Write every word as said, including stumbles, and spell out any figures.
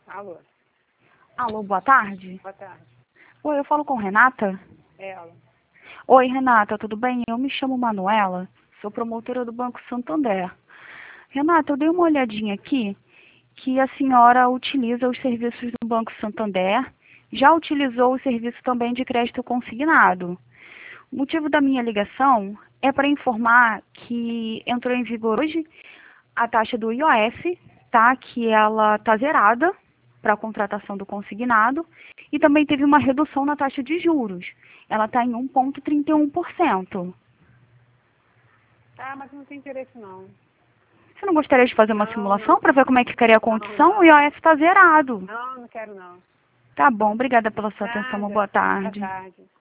Alô, Alô, boa tarde. boa tarde. Oi, eu falo com Renata? Ela. Oi, Renata, tudo bem? Eu me chamo Manuela, sou promotora do Banco Santander. Renata, eu dei uma olhadinha aqui que a senhora utiliza os serviços do Banco Santander, já utilizou o serviço também de crédito consignado. O motivo da minha ligação é para informar que entrou em vigor hoje a taxa do I O F, tá? Que ela está zerada para a contratação do consignado e também teve uma redução na taxa de juros. Ela está em um vírgula trinta e um por cento. Tá, mas não tem interesse não. Você não gostaria de fazer uma Não, simulação não. para ver como é que ficaria a condição? não. O I O F está zerado. Não, não quero não. Tá bom, obrigada pela sua atenção. Uma Nada. boa Boa tarde. tarde.